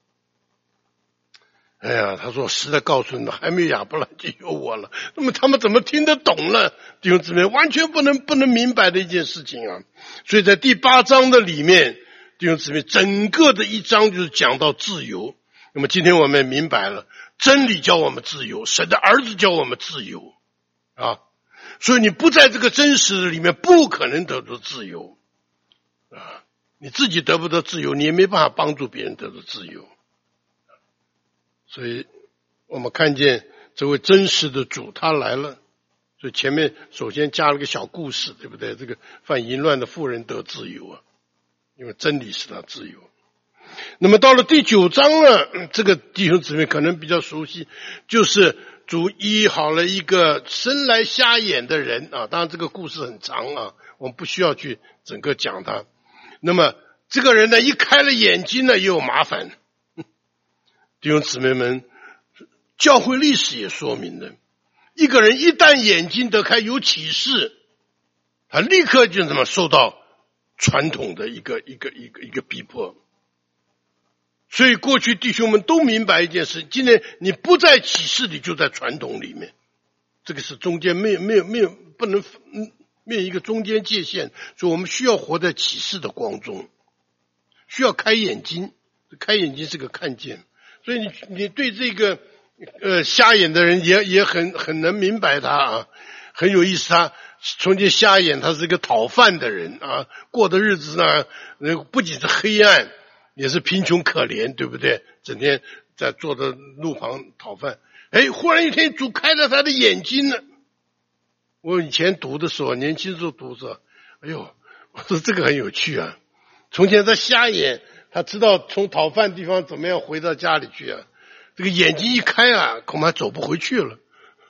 哎呀，他说实在告诉你们，还没有亚伯拉罕就有我了。那么他们怎么听得懂呢？弟兄姊妹，完全不能不能明白的一件事情啊！所以在第八章的里面，弟兄姊妹，整个的一章就是讲到自由。那么今天我们明白了，真理教我们自由，神的儿子教我们自由啊！所以你不在这个真实里面，不可能得到自由啊！你自己得不得自由，你也没办法帮助别人得到自由。所以我们看见这位真实的主他来了，所以前面首先加了个小故事，对不对？这个犯淫乱的妇人得自由啊，因为真理使他自由。那么到了第九章呢，这个弟兄姊妹可能比较熟悉，就是主医好了一个生来瞎眼的人啊，当然这个故事很长啊，我们不需要去整个讲它。那么这个人呢，一开了眼睛呢，也有麻烦。弟兄姊妹们，教会历史也说明了，一个人一旦眼睛得开有启示，他立刻就怎么受到传统的一个一个一个一个逼迫。所以过去弟兄们都明白一件事，今天你不在启示里，就在传统里面，这个是中间没有没有没有不能没有一个中间界限，所以我们需要活在启示的光中，需要开眼睛，开眼睛是个看见。所以你你对这个呃瞎眼的人也也很很能明白他啊，很有意思。他从前瞎眼，他是一个讨饭的人啊，过的日子呢，不仅是黑暗，也是贫穷可怜，对不对？整天在坐在路旁讨饭。哎，忽然一天主开了他的眼睛了。我以前读的时候，年轻时候读的时候，哎呦，我说这个很有趣啊。从前他瞎眼，他知道从讨饭地方怎么样回到家里去啊。这个眼睛一开啊，恐怕走不回去了。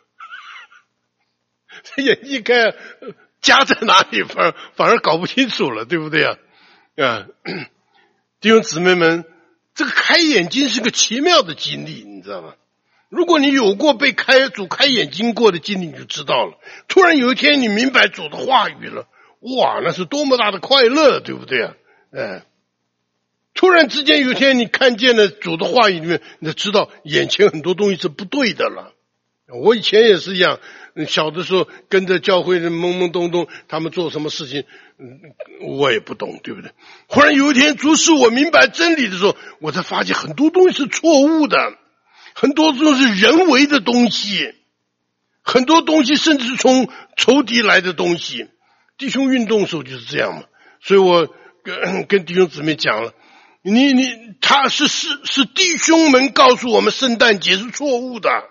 这眼睛一开，家在哪里反而反而搞不清楚了，对不对啊？啊，弟兄姊妹们，这个开眼睛是个奇妙的经历，你知道吗？如果你有过被开主开眼睛过的经历，你就知道了。突然有一天你明白主的话语了，哇，那是多么大的快乐，对不对啊？哎，突然之间有一天你看见了主的话语里面，你就知道眼前很多东西是不对的了。 我以前也是一样，小的时候跟着教会的懵懵懂懂，他们做什么事情，我也不懂，对不对？忽然有一天主使我明白真理的时候，我才发现很多东西是错误的，很多都是人为的东西，很多东西甚至是从仇敌来的东西。弟兄运动的时候就是这样嘛，所以我跟跟弟兄姊妹讲了，你你他是是是弟兄们告诉我们圣诞节是错误的。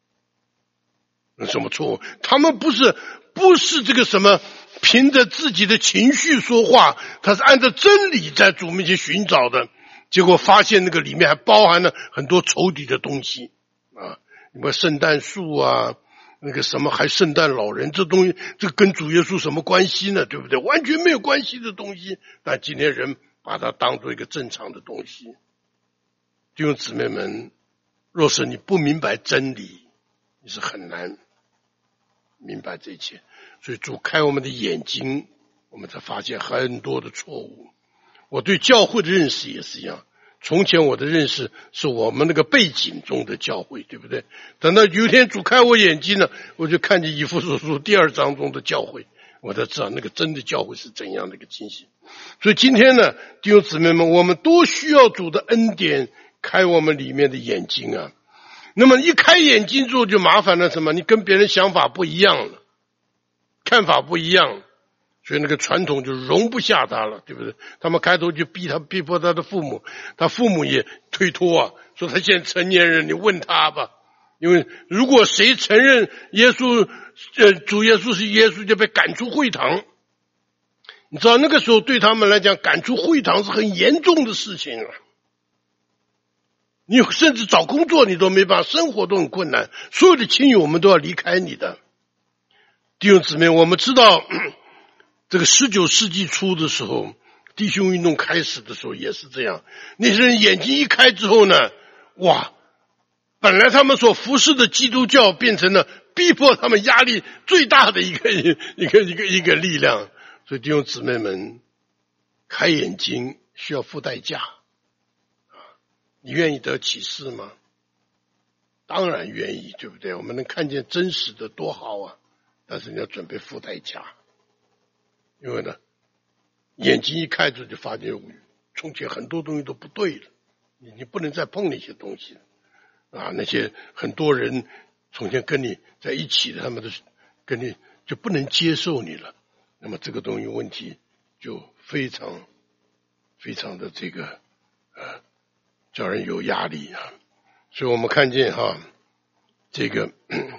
什么错误？他们不是不是这个什么凭着自己的情绪说话，他是按照真理在主面前寻找的，结果发现那个里面还包含了很多仇敌的东西啊，什么圣诞树啊，那个什么还圣诞老人，这东西这跟主耶稣什么关系呢？对不对？完全没有关系的东西，但今天人把它当作一个正常的东西。弟兄姊妹们，若是你不明白真理，你是很难明白这一切。所以主开我们的眼睛，我们才发现很多的错误。我对教会的认识也是一样，从前我的认识是我们那个背景中的教会，对不对？等到有一天主开我眼睛了，我就看见以弗所书第二章中的教会，我才知道那个真的教会是怎样的一个情形。所以今天呢，弟兄姊妹们，我们都需要主的恩典开我们里面的眼睛啊。那么一开眼睛之后就麻烦了什么？你跟别人想法不一样了，看法不一样，所以那个传统就容不下他了，对不对？他们开头就逼他逼迫他的父母，他父母也推脱啊，说他现在成年人，你问他吧。因为如果谁承认耶稣呃主耶稣是耶稣，就被赶出会堂。你知道那个时候对他们来讲，赶出会堂是很严重的事情了。你甚至找工作你都没办法，生活都很困难，所有的亲友我们都要离开你的。弟兄姊妹，我们知道这个十九世纪初的时候，弟兄运动开始的时候也是这样，那些人眼睛一开之后呢，哇，本来他们所服侍的基督教变成了逼迫他们压力最大的一个一个一个一个力量。所以弟兄姊妹们，开眼睛需要付代价。你愿意得启示吗？当然愿意，对不对？我们能看见真实的多好啊！但是你要准备付代价，因为呢，眼睛一开着就发现从前很多东西都不对了，你你不能再碰那些东西了啊！那些很多人从前跟你在一起的，他们都跟你就不能接受你了，那么这个东西问题就非常非常的这个呃。叫人有压力啊，所以我们看见哈，这个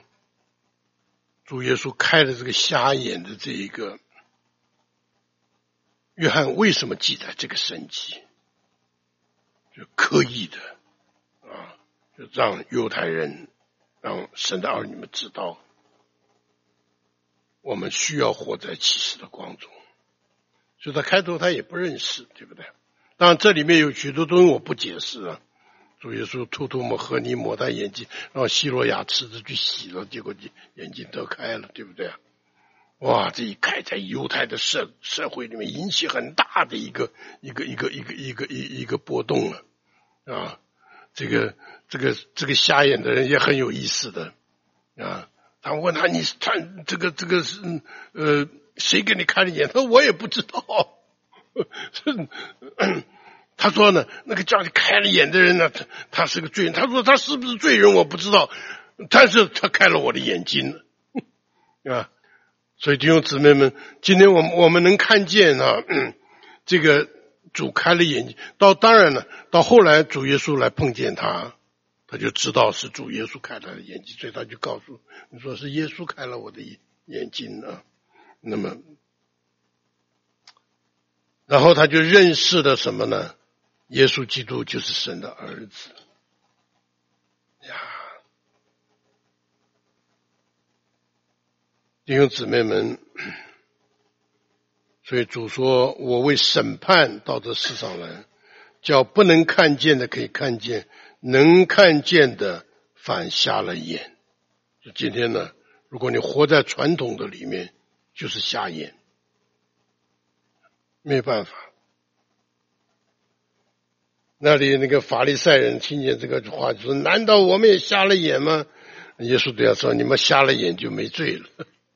主耶稣开了这个瞎眼的这一个，约翰为什么记载这个神迹？就刻意的啊，就让犹太人、让神的儿女们知道，我们需要活在启示的光中。所以他开头他也不认识，对不对？当然这里面有许多东西我不解释啊。主耶稣吐吐沫和泥抹他眼睛，然后希罗亚吃着去洗了，结果眼睛得开了，对不对啊？哇，这一开在犹太的社社会里面引起很大的一个一个一个一个一个一一个波动了啊！这个这个这个瞎眼的人也很有意思的啊！他问他你他这个这个是呃谁给你开了眼？他说我也不知道。他说呢，那个叫你开了眼的人呢，他他是个罪人。他说他是不是罪人我不知道，但是他开了我的眼睛了啊！所以弟兄姊妹们，今天我们我们能看见啊，嗯、这个主开了眼睛。到当然了，到后来主耶稣来碰见他，他就知道是主耶稣开了他的眼睛，所以他就告诉你说是耶稣开了我的眼睛啊。那么，然后他就认识了什么呢？耶稣基督就是神的儿子呀！弟兄姊妹们，所以主说我为审判到这世上来，叫不能看见的可以看见，能看见的反瞎了眼。就今天呢，如果你活在传统的里面，就是瞎眼，没办法。那里那个法利赛人听见这个话就说，难道我们也瞎了眼吗？ 耶稣对他说：“你们瞎了眼就没罪了。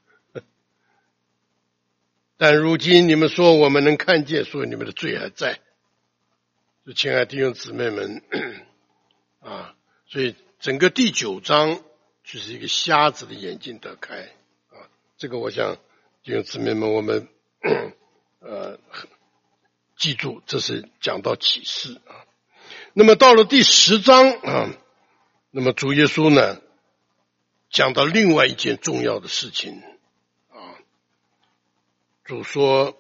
但如今你们说我们能看见，所以你们的罪还在。”亲爱的弟兄姊妹们啊，所以整个第九章就是一个瞎子的眼睛得开啊，这个我想弟兄姊妹们我们呃记住，这是讲到启示啊。那么到了第十章啊，那么主耶稣呢讲到另外一件重要的事情啊，主说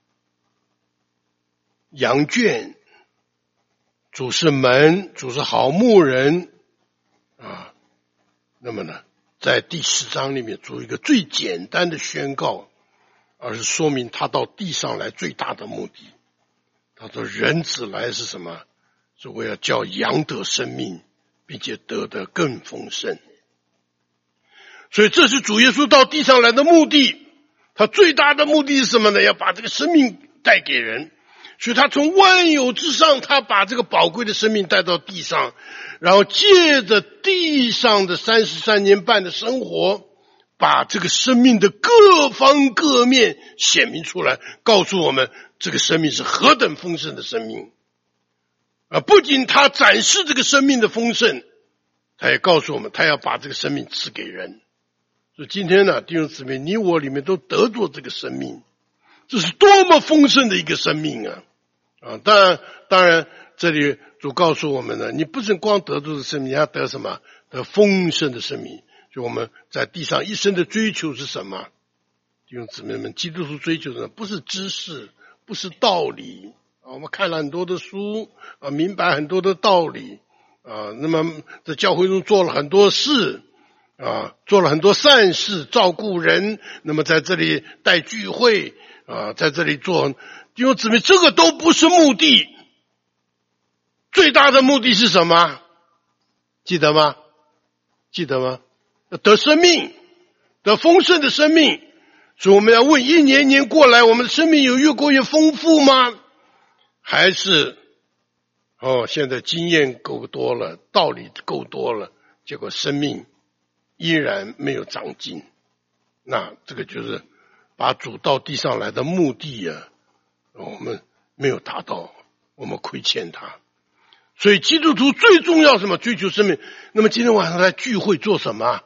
羊圈，主是门，主是好牧人啊。那么呢，在第十章里面做一个最简单的宣告，而是说明他到地上来最大的目的。他说人子来是什么？是为了叫羊得生命，并且得得更丰盛。所以这是主耶稣到地上来的目的。他最大的目的是什么呢？要把这个生命带给人。所以他从万有之上，他把这个宝贵的生命带到地上，然后借着地上的三十三年半的生活，把这个生命的各方各面显明出来，告诉我们这个生命是何等丰盛的生命啊！不仅他展示这个生命的丰盛，他也告诉我们他要把这个生命赐给人。所以今天呢，弟兄姊妹，你我里面都得着这个生命，这是多么丰盛的一个生命啊！啊，当然，当然，这里主告诉我们呢，你不是光得着的生命，你要得什么？得丰盛的生命。就我们在地上一生的追求是什么？弟兄姊妹们，基督徒追求的不是知识，不是道理啊。我们看了很多的书啊，明白很多的道理啊。那么在教会中做了很多事啊，做了很多善事，照顾人。那么在这里带聚会啊，在这里做。弟兄姊妹，这个都不是目的，最大的目的是什么？记得吗？记得吗？得生命，得丰盛的生命。所以我们要问，一年年过来，我们的生命有越过越丰富吗？还是哦，现在经验够多了，道理够多了，结果生命依然没有长进？那这个就是把主到地上来的目的啊，我们没有达到，我们亏欠他。所以基督徒最重要什么？追求生命。那么今天晚上来聚会做什么？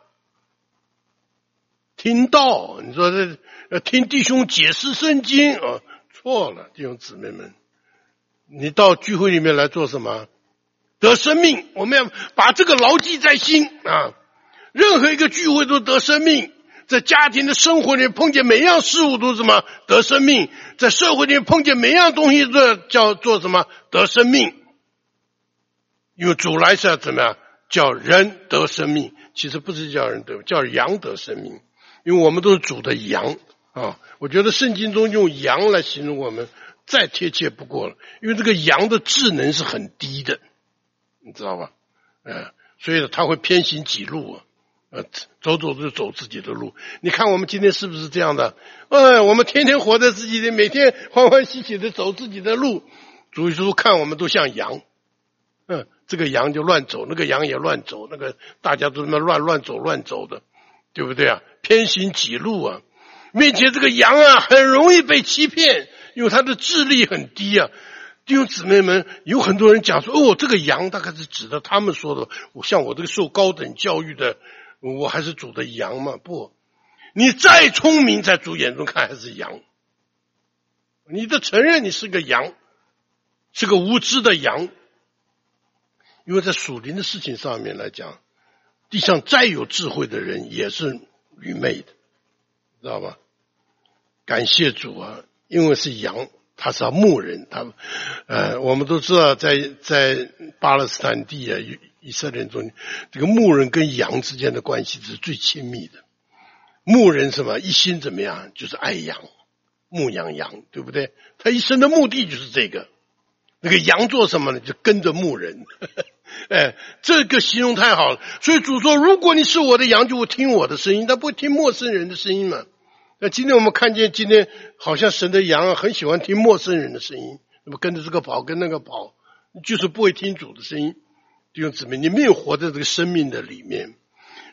听道。你说这听弟兄解释圣经啊，错了，弟兄姊妹们，你到聚会里面来做什么？得生命。我们要把这个牢记在心啊！任何一个聚会都得生命。在家庭的生活里面碰见每样事物都是什么？得生命。在社会里面碰见每样东西都叫做什么？得生命。因为主来是要怎么样？叫人得生命。其实不是叫人得，叫羊得生命。因为我们都是主的羊啊！我觉得圣经中用羊来形容我们再贴切不过了。因为这个羊的智能是很低的，你知道吧？呃，所以它会偏行己路啊。呃，走走就走自己的路。你看我们今天是不是这样的？呃，我们天天活在自己的，每天欢欢喜喜的走自己的路。主耶稣看我们都像羊，嗯，这个羊就乱走，那个羊也乱走，那个大家都那么乱乱走乱走的，对不对啊？偏行己路啊！并且这个羊啊，很容易被欺骗，因为它的智力很低啊。弟兄姊妹们，有很多人讲说，哦，这个羊大概是指的他们说的，我像我这个受高等教育的。我还是主的羊吗？不，你再聪明，在主眼中看还是羊。你得承认你是个羊，是个无知的羊。因为在属灵的事情上面来讲，地上再有智慧的人也是愚昧的，知道吧？感谢主啊，因为是羊，他是牧人，他呃，我们都知道在在巴勒斯坦地啊，以色列中，这个牧人跟羊之间的关系是最亲密的。牧人什么一心怎么样？就是爱羊，牧养羊，对不对？他一生的目的就是这个。那个羊做什么呢？就跟着牧人。哎，这个形容太好了。所以主说，如果你是我的羊，就会听我的声音，他不会听陌生人的声音嘛。那今天我们看见，今天好像神的羊啊，很喜欢听陌生人的声音，那么跟着这个跑，跟那个跑，就是不会听主的声音。弟兄姊妹，你没有活在这个生命的里面，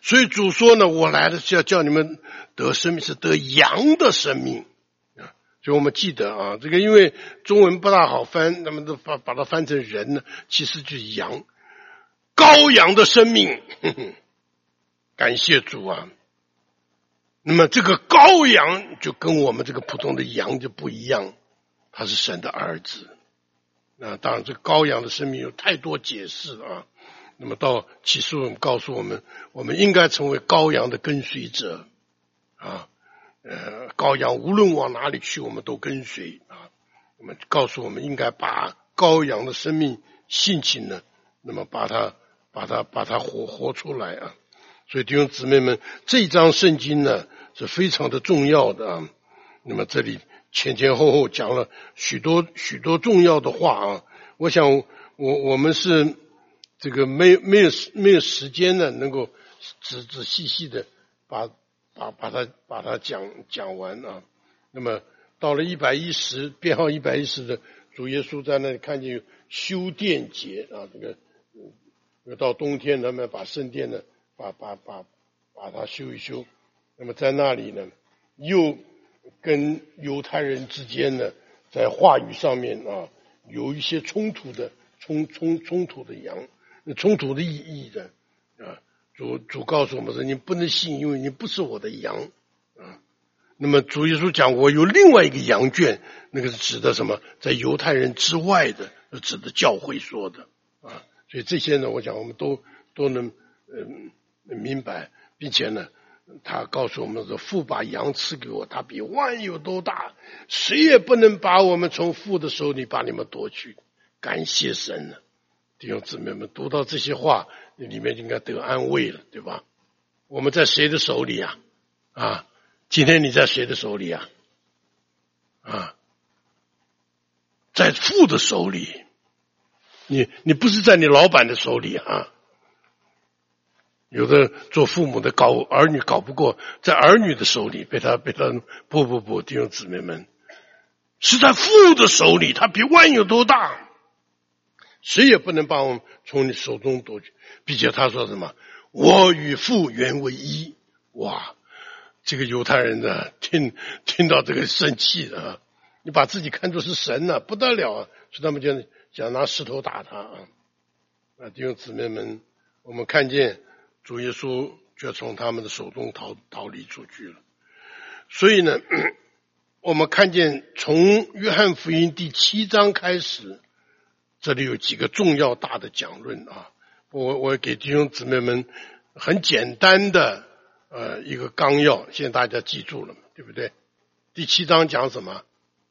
所以主说呢，我来的是要叫你们得生命，是得羊的生命啊。所以我们记得啊，这个因为中文不大好翻，那么都把把它翻成人呢，其实就是羊，羔羊的生命。呵呵，感谢主啊！那么这个羔羊就跟我们这个普通的羊就不一样，他是神的儿子。那当然，这个羔羊的生命有太多解释啊。那么到启示录告诉我们，我们应该成为羔羊的跟随者啊。呃，羔羊无论往哪里去，我们都跟随啊。那么告诉我们应该把羔羊的生命性情呢，那么把它把它把它活活出来啊。所以弟兄姊妹们，这一章圣经呢是非常的重要的啊。那么这里前前后后讲了许多许多重要的话啊。我想我我们是这个没有没有没有时间呢，能够仔仔细细的把把把它把它讲讲完啊。那么到了一百一十编号一百一十的主耶稣在那里看见有修殿节啊，这个嗯到冬天他们把圣殿呢把把把把它修一修。那么在那里呢，又跟犹太人之间呢，在话语上面啊有一些冲突的冲冲冲突的羊。冲突的意义的啊，主主告诉我们说，你不能信，因为你不是我的羊啊。那么主耶稣讲，我有另外一个羊圈，那个是指的什么？在犹太人之外的，指的教会说的啊。所以这些呢，我想我们都都能嗯明白，并且呢，他告诉我们说，父把羊赐给我，他比万有都大，谁也不能把我们从父的手里把你们夺去。感谢神呢。弟兄姊妹们，读到这些话，里面应该得安慰了，对吧？我们在谁的手里啊？啊，今天你在谁的手里啊？啊，在父的手里。你你不是在你老板的手里啊。有的做父母的搞儿女搞不过，在儿女的手里被他被他不不不，弟兄姊妹们，是在父的手里，他比万有都大。谁也不能把我们从你手中夺去，并且他说什么？我与父原为一。哇，这个犹太人呢，听听到这个生气的啊！你把自己看作是神呢、啊，不得了啊！所以他们就想拿石头打他啊！啊，弟兄姊妹们，我们看见主耶稣就从他们的手中逃逃离出去了。所以呢，我们看见从约翰福音第七章开始。这里有几个重要大的讲论啊，我我给弟兄姊妹们很简单的呃一个纲要，现在大家记住了，对不对？第七章讲什么？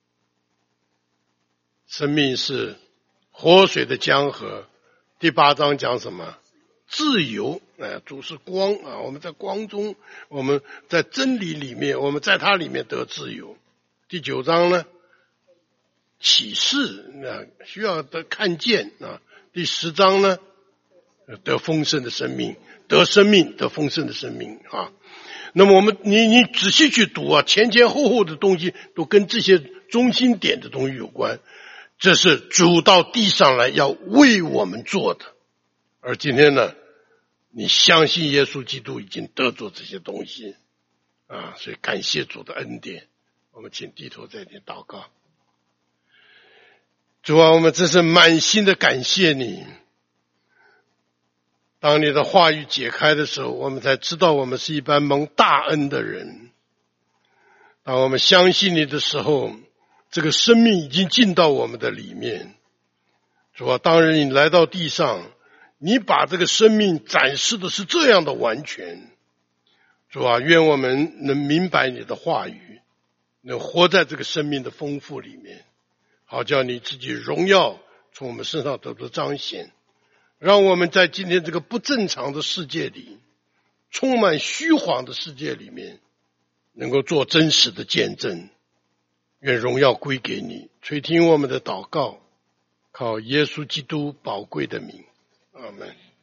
生命是活水的江河。第八章讲什么？自由。呃，主是光啊，我们在光中，我们在真理里面，我们在它里面得自由。第九章呢？启示啊，需要得看见啊。第十章呢，得丰盛的生命，得生命，得丰盛的生命啊。那么我们，你你仔细去读啊，前前后后的东西都跟这些中心点的东西有关。这是主到地上来要为我们做的。而今天呢，你相信耶稣基督已经得着这些东西啊，所以感谢主的恩典。我们请低头在一点祷告。主啊，我们真是满心的感谢你。当你的话语解开的时候，我们才知道我们是一般蒙大恩的人。当我们相信你的时候，这个生命已经进到我们的里面。主啊，当然你来到地上，你把这个生命展示的是这样的完全。主啊，愿我们能明白你的话语，能活在这个生命的丰富里面，好叫你自己荣耀从我们身上得到彰显，让我们在今天这个不正常的世界里，充满虚谎的世界里面，能够做真实的见证。愿荣耀归给你，垂听我们的祷告，靠耶稣基督宝贵的名，阿们。